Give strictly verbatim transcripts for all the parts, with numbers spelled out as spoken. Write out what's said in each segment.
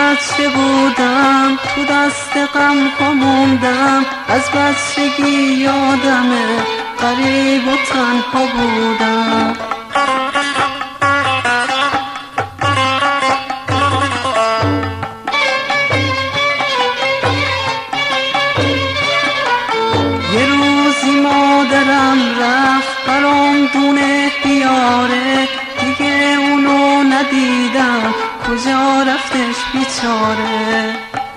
بچه بودم تو دست غم ها موندم، از بچگی یادمه غریب و تنها بودم. یه روزی مادرم رفت برام دونه بیاره، دیگه اونو ندیدم کجا رفتش بیچاره.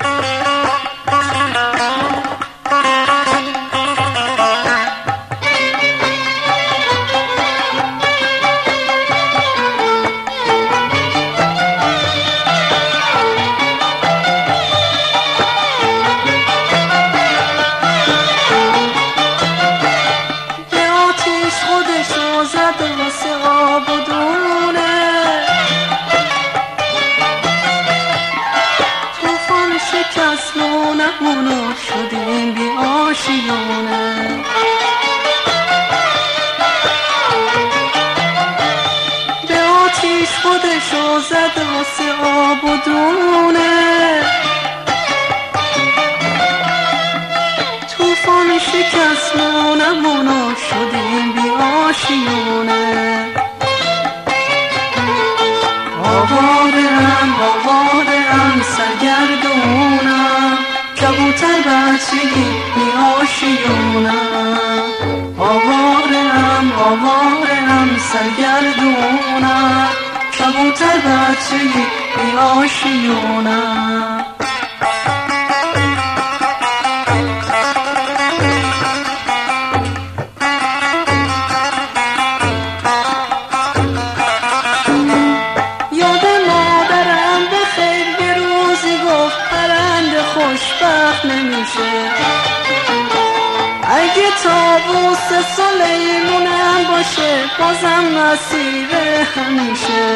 اونو شدیم بی آشیونه، به آتیش خودشو زد واسه آب و دونه. توفان شکست مونمونو شدیم بی آشیونه. آوارم آوارم سرگردونم، کبوتر بچگی بی آشیونم. آوارم آوارم سرگردونم، کبوتر بچگی بی آشیونم. خوشبخت نمیشه اگه طاووس سلیمونم باشه، بازم مسیر همیشه.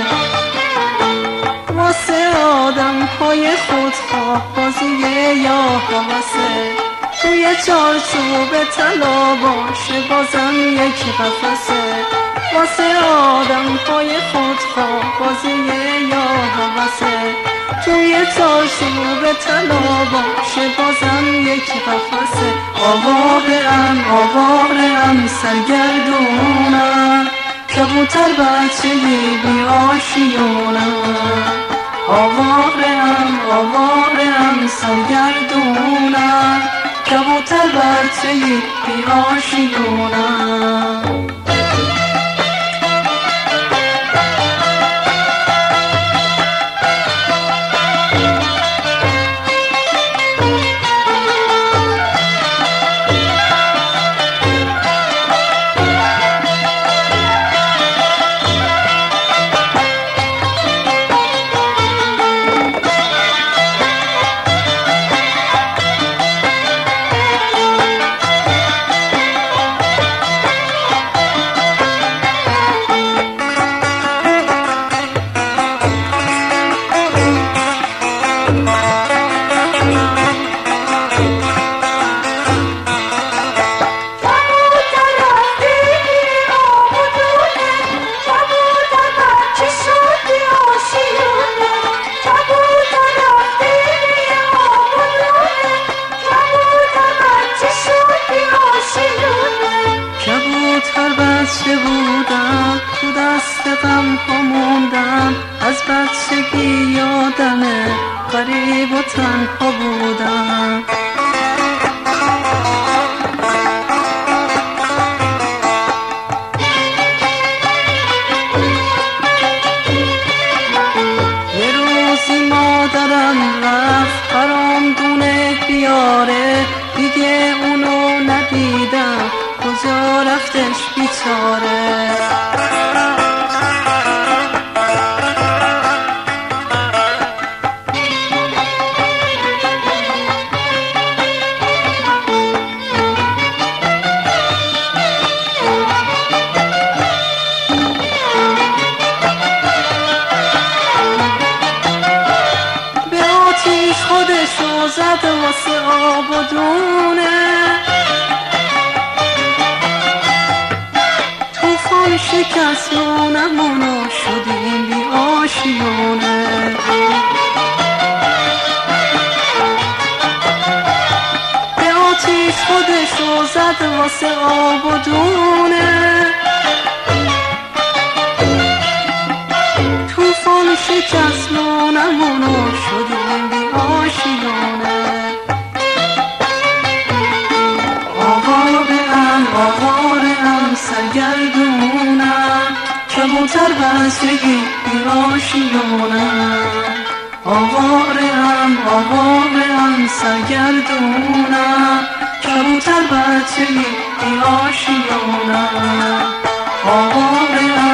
واسه آدم های خودخواه بازیه یا حواسه، توی چارچوب طلا باشه بازم یک قفسه. واسه آدم های خودخواه بازیه یا حواسه، توی چارچوب طلا باشه بازم یک قفسه. آوارم آوارم سرگردونم، کبوتر بچگی بی آشیونم. آوارم آوارم سرگردونم، کبوتر بچگی بی آشیونم. بچه بودم تو دست غم ها موندم، از بچگی یادمه غریب و تنها بودم. یه روزی مادرم رفت برام دونه بیاره، دیگه اونو ندیدم کجا رفتش بیچاره. به آتیش خودشو زد واسه آب و دونه، شکست مونمونو شدیم بی آشیونه. سوزد واسه آب و دونه. توفان شکست لونمونو شدیم بی آشیانه. آوارم آوارم سرگردونم کبوتر بستگی بی آشیانم. آوارم آوارم سرگردونم کبوتر بستگی بی آشیانم. آوارم